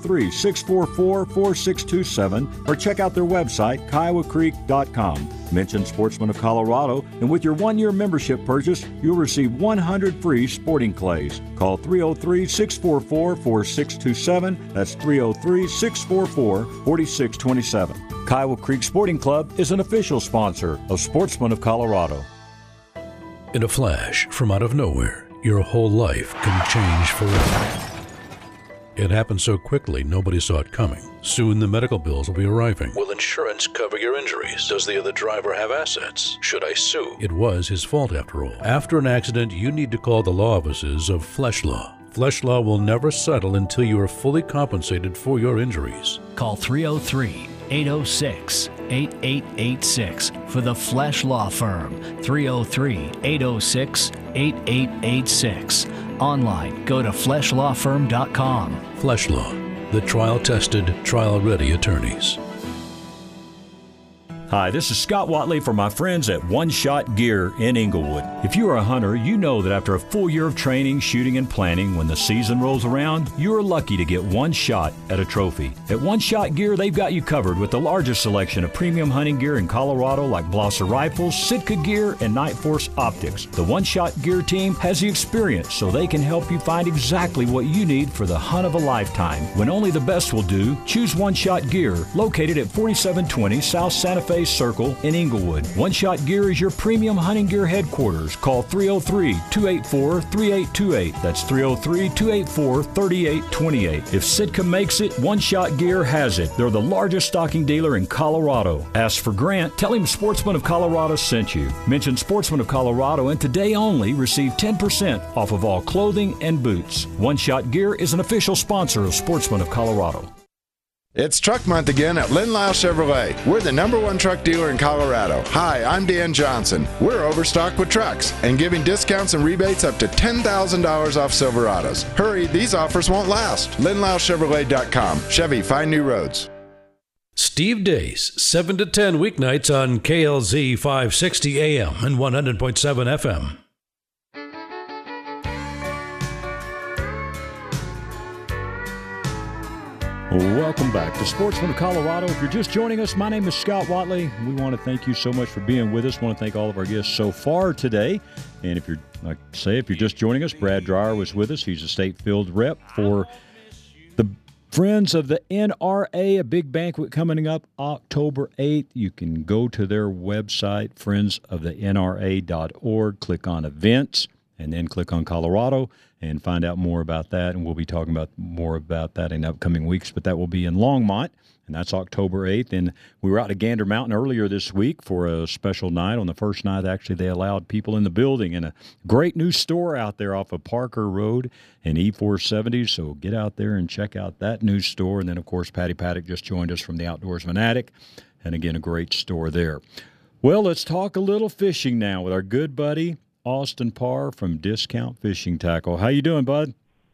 303-644-4627 or check out their website, kiowacreek.com. Mention Sportsman of Colorado, and with your one-year membership purchase, you'll receive 100 free sporting clays. Call 303-644-4627. That's 303-644-4627. Kiowa Creek Sporting Club is an official sponsor of Sportsman of Colorado. In a flash, from out of nowhere, your whole life can change forever. It happened so quickly, nobody saw it coming. Soon the medical bills will be arriving. Will insurance cover your injuries? Does the other driver have assets? Should I sue? It was his fault after all. After an accident, you need to call the law offices of Flesh Law. Flesh Law will never settle until you are fully compensated for your injuries. Call 303-806-8886 for the Flesh Law Firm. 303-806-8886. Online, go to fleshlawfirm.com. Flesh Law, the trial-tested, trial-ready attorneys. Hi, this is Scott Watley for my friends at One Shot Gear in Inglewood. If you are a hunter, you know that after a full year of training, shooting, and planning, when the season rolls around, you are lucky to get one shot at a trophy. At One Shot Gear, they've got you covered with the largest selection of premium hunting gear in Colorado, like Blosser Rifles, Sitka Gear, and Night Force Optics. The One Shot Gear team has the experience, so they can help you find exactly what you need for the hunt of a lifetime. When only the best will do, choose One Shot Gear, located at 4720 South Santa Fe Circle in Inglewood. One Shot Gear is your premium hunting gear headquarters. Call 303-284-3828. That's 303-284-3828. If Sitka makes it, One Shot Gear has it. They're the largest stocking dealer in Colorado. Ask for Grant. Tell him Sportsman of Colorado sent you. Mention Sportsman of Colorado, and today only receive 10% off of all clothing and boots. One Shot Gear is an official sponsor of Sportsman of Colorado. It's Truck Month again at Lynn Lyle Chevrolet. We're the #1 truck dealer in Colorado. Hi, I'm Dan Johnson. We're overstocked with trucks and giving discounts and rebates up to $10,000 off Silverados. Hurry, these offers won't last. LynnLyleChevrolet.com. Chevy, find new roads. Steve Days, 7 to 10 weeknights on KLZ 560 AM and 100.7 FM. Welcome back to Sportsman of Colorado. If you're just joining us, my name is Scott Watley. We want to thank you so much for being with us. We want to thank all of our guests so far today. And if you're, like I say, if you're just joining us, Brad Dreyer was with us. He's a state field rep for the Friends of the NRA, a big banquet coming up October 8th. You can go to their website, friendsoftheNRA.org, click on events, and then click on Colorado and find out more about that. And we'll be talking about more about that in upcoming weeks, but that will be in Longmont, and that's October 8th. And we were out at Gander Mountain earlier this week for a special night. On the first night, actually, they allowed people in the building, and a great new store out there off of Parker Road and E470. So get out there and check out that new store. And then, of course, Patty Paddock just joined us from the Outdoorsman Attic, and again, a great store there. Well, let's talk a little fishing now with our good buddy Austin Parr from Discount Fishing Tackle. How you doing, bud?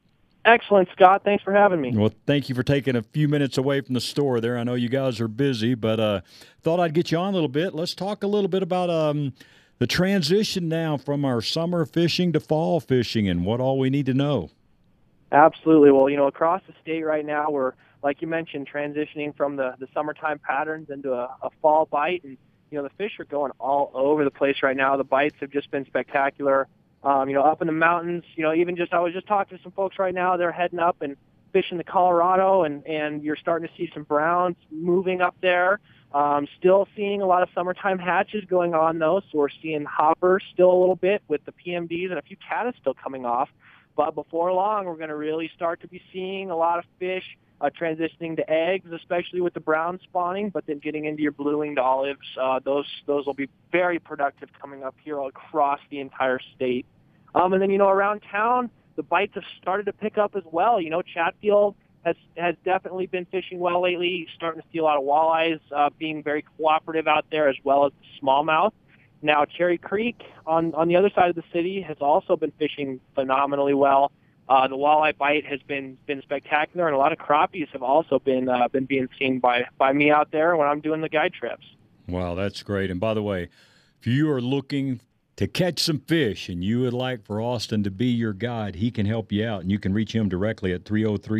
Excellent, Scott. Thanks for having me. Well, thank you for taking a few minutes away from the store there. I know you guys are busy, but thought I'd get you on a little bit. Let's talk a little bit about the transition now from our summer fishing to fall fishing and what all we need to know. Absolutely. Well, across the state right now, we're, like you mentioned, transitioning from the summertime patterns into a fall bite. And, the fish are going all over the place right now. The bites have just been spectacular. Up in the mountains, I was just talking to some folks right now. They're heading up and fishing the Colorado, and you're starting to see some browns moving up there. Still seeing a lot of summertime hatches going on, though. So we're seeing hoppers still a little bit with the PMDs and a few caddis still coming off. But before long, we're going to really start to be seeing a lot of fish transitioning to eggs, especially with the brown spawning, but then getting into your blue-winged olives. Those will be very productive coming up here across the entire state. And then, around town, the bites have started to pick up as well. Chatfield has definitely been fishing well lately. He's starting to see a lot of walleyes being very cooperative out there, as well as smallmouth. Now, Cherry Creek on the other side of the city has also been fishing phenomenally well. The walleye bite has been spectacular, and a lot of crappies have also been being seen by me out there when I'm doing the guide trips. Wow, that's great. And by the way, if you are looking to catch some fish and you would like for Austin to be your guide, he can help you out, and you can reach him directly at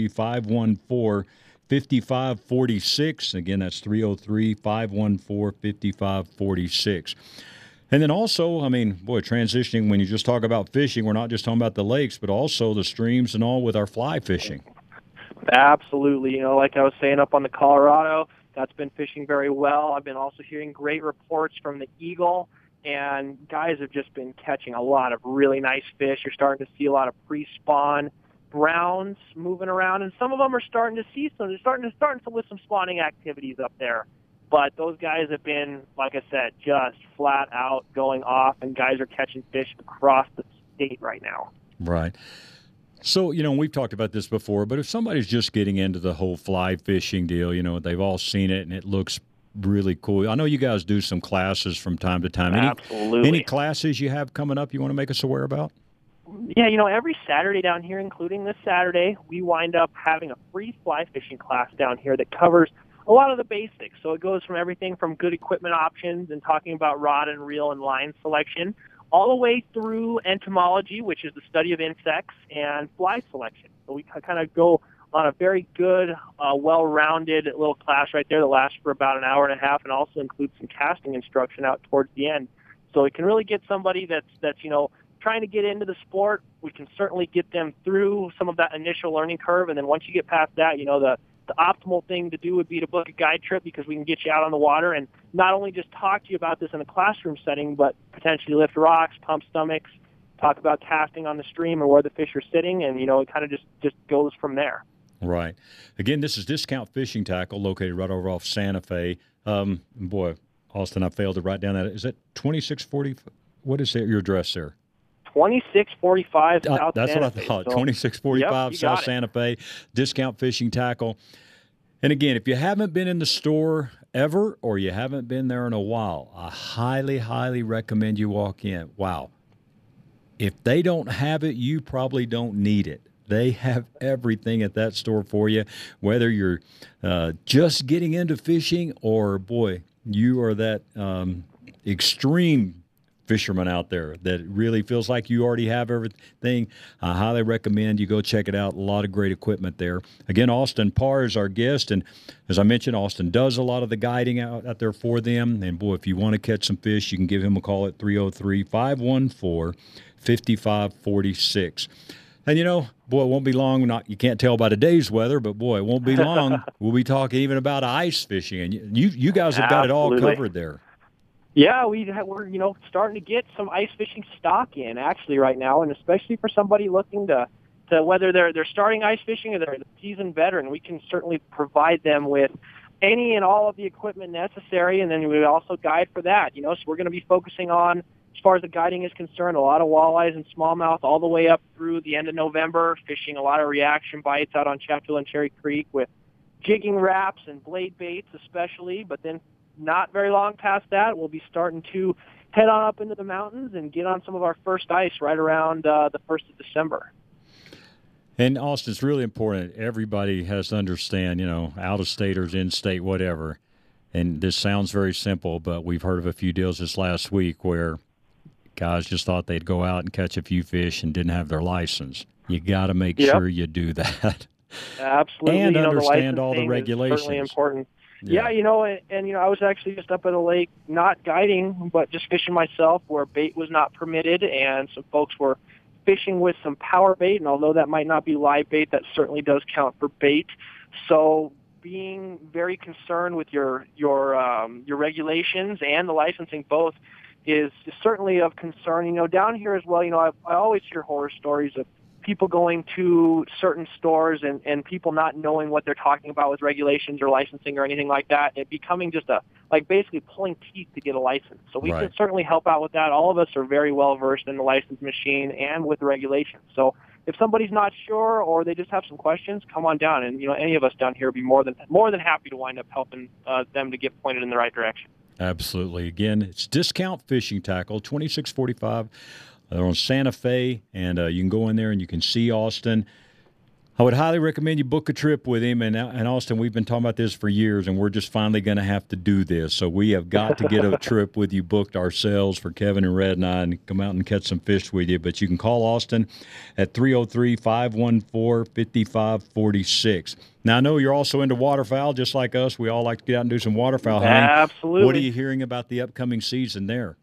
303-514-5546. Again, that's 303-514-5546. And then also, transitioning, when you just talk about fishing, we're not just talking about the lakes, but also the streams and all with our fly fishing. Absolutely. Like I was saying, up on the Colorado, that's been fishing very well. I've been also hearing great reports from the Eagle, and guys have just been catching a lot of really nice fish. You're starting to see a lot of pre-spawn browns moving around, and some of them are starting to see some. They're starting with some spawning activities up there. But those guys have been, like I said, just flat out going off, and guys are catching fish across the state right now. Right. So, we've talked about this before, but if somebody's just getting into the whole fly fishing deal, they've all seen it and it looks really cool. I know you guys do some classes from time to time. Absolutely. Any classes you have coming up you want to make us aware about? Yeah, every Saturday down here, including this Saturday, we wind up having a free fly fishing class down here that covers a lot of the basics. So it goes from everything from good equipment options and talking about rod and reel and line selection, all the way through entomology, which is the study of insects, and fly selection. So we kind of go on a very good, well-rounded little class right there that lasts for about an hour and a half, and also includes some casting instruction out towards the end. So it can really get somebody that's trying to get into the sport. We can certainly get them through some of that initial learning curve, and then once you get past that, the optimal thing to do would be to book a guide trip, because we can get you out on the water and not only just talk to you about this in a classroom setting, but potentially lift rocks, pump stomachs, talk about casting on the stream and where the fish are sitting, and, it kind of just goes from there. Right. Again, this is Discount Fishing Tackle, located right over off Santa Fe. Boy, Austin, I failed to write down that. Is that 2640? What is your address there? 2645 South That's Santa what I Fe. thought. So, 2645 South Santa Fe, Discount Fishing Tackle. And again, if you haven't been in the store ever, or you haven't been there in a while, I highly, highly recommend you walk in. Wow. If they don't have it, you probably don't need it. They have everything at that store for you, whether you're just getting into fishing or, boy, you are that extreme fisherman out there that really feels like you already have everything. I highly recommend you go check it out. A lot of great equipment there. Again, Austin Parr is our guest, and as I mentioned, Austin does a lot of the guiding out there for them. And, boy, if you want to catch some fish, you can give him a call at 303-514-5546. And, boy, it won't be long. You can't tell by today's weather, but, boy, it won't be long. We'll be talking even about ice fishing. And you guys have got it all covered there. Yeah, we're starting to get some ice fishing stock in actually right now, and especially for somebody looking to whether they're starting ice fishing or they're a seasoned veteran, we can certainly provide them with any and all of the equipment necessary, and then we also guide for that. So we're going to be focusing on, as far as the guiding is concerned, a lot of walleyes and smallmouth all the way up through the end of November, fishing a lot of reaction bites out on Chatfield and Cherry Creek with jigging wraps and blade baits especially, but then not very long past that, we'll be starting to head on up into the mountains and get on some of our first ice right around the 1st of December. And, Austin, it's really important. Everybody has to understand, out-of-staters, in-state, whatever. And this sounds very simple, but we've heard of a few deals this last week where guys just thought they'd go out and catch a few fish and didn't have their license. You got to make sure you do that. Absolutely. And understand the all the regulations. Is certainly important. Yeah, I was actually just up at a lake, not guiding, but just fishing myself, where bait was not permitted, and some folks were fishing with some power bait, and although that might not be live bait, that certainly does count for bait. So being very concerned with your regulations and the licensing both is certainly of concern. Down here as well, I always hear horror stories of people going to certain stores and people not knowing what they're talking about with regulations or licensing or anything like that. It becoming just basically pulling teeth to get a license. So we can certainly help out with that. All of us are very well versed in the license machine and with the regulations. So if somebody's not sure or they just have some questions, come on down, and any of us down here would be more than happy to wind up helping them to get pointed in the right direction. Absolutely. Again, it's Discount Fishing Tackle, 2645. They're on Santa Fe, and you can go in there and you can see Austin. I would highly recommend you book a trip with him. And Austin, we've been talking about this for years, and we're just finally going to have to do this. So we have got to get a trip with you booked ourselves for Kevin and Red and I, and come out and catch some fish with you. But you can call Austin at 303-514-5546. Now, I know you're also into waterfowl, just like us. We all like to get out and do some waterfowl hunting. Absolutely. What are you hearing about the upcoming season there?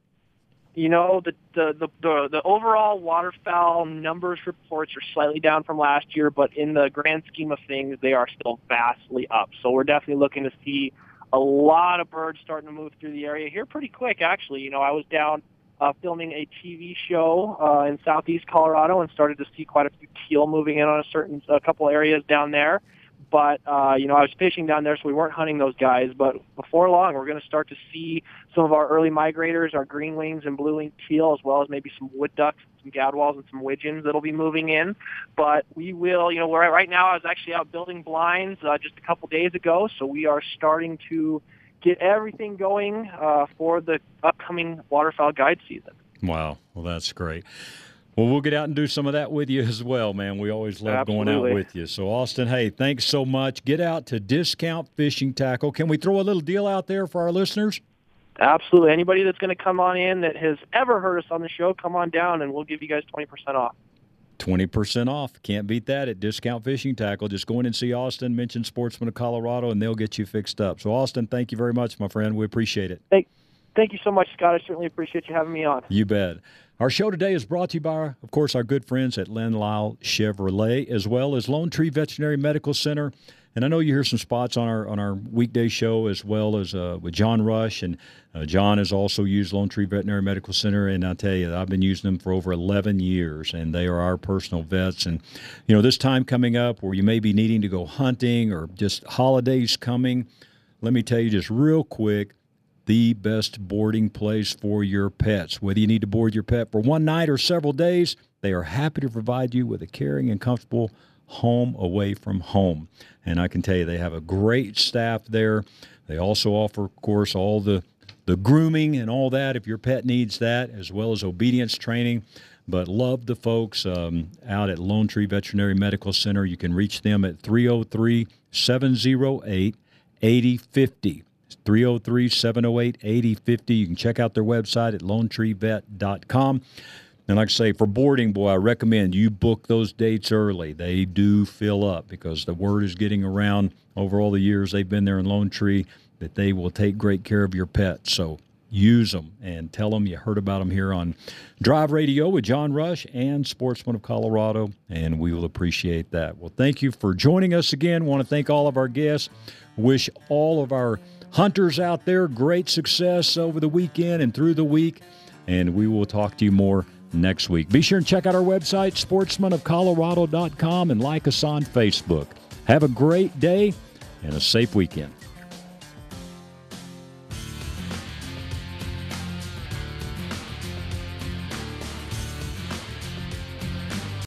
The overall waterfowl numbers reports are slightly down from last year, but in the grand scheme of things, they are still vastly up. So we're definitely looking to see a lot of birds starting to move through the area here pretty quick, actually. I was down filming a TV show in southeast Colorado and started to see quite a few teal moving in on a couple areas down there. But, I was fishing down there, so we weren't hunting those guys. But before long, we're going to start to see some of our early migrators, our green wings and blue winged teal, as well as maybe some wood ducks, some gadwalls, and some widgeons that'll be moving in. But we will, right now I was actually out building blinds just a couple days ago, so we are starting to get everything going for the upcoming waterfowl guide season. Wow. Well, that's great. Well, we'll get out and do some of that with you as well, man. We always love going out with you. So, Austin, hey, thanks so much. Get out to Discount Fishing Tackle. Can we throw a little deal out there for our listeners? Absolutely. Anybody that's going to come on in that has ever heard us on the show, come on down, and we'll give you guys 20% off. 20% off. Can't beat that at Discount Fishing Tackle. Just go in and see Austin, mention Sportsman of Colorado, and they'll get you fixed up. So, Austin, thank you very much, my friend. We appreciate it. Thank you so much, Scott. I certainly appreciate you having me on. You bet. Our show today is brought to you by, of course, our good friends at Len Lyle Chevrolet, as well as Lone Tree Veterinary Medical Center. And I know you hear some spots on our weekday show, as well as with John Rush. And John has also used Lone Tree Veterinary Medical Center. And I'll tell you, I've been using them for over 11 years, and they are our personal vets. And, this time coming up where you may be needing to go hunting or just holidays coming, let me tell you just real quick, the best boarding place for your pets. Whether you need to board your pet for one night or several days, they are happy to provide you with a caring and comfortable home away from home. And I can tell you they have a great staff there. They also offer, of course, all the grooming and all that if your pet needs that, as well as obedience training. But love the folks out at Lone Tree Veterinary Medical Center. You can reach them at 303-708-8050. 303-708-8050. You can check out their website at lonetreevet.com. And like I say, for boarding, boy, I recommend you book those dates early. They do fill up because the word is getting around over all the years they've been there in Lone Tree that they will take great care of your pets. So use them and tell them you heard about them here on Drive Radio with John Rush and Sportsman of Colorado, and we will appreciate that. Well, thank you for joining us again. Want to thank all of our guests. Wish all of our hunters out there great success over the weekend and through the week, and we will talk to you more next week. Be sure and check out our website, sportsmanofcolorado.com, and like us on Facebook. Have a great day and a safe weekend.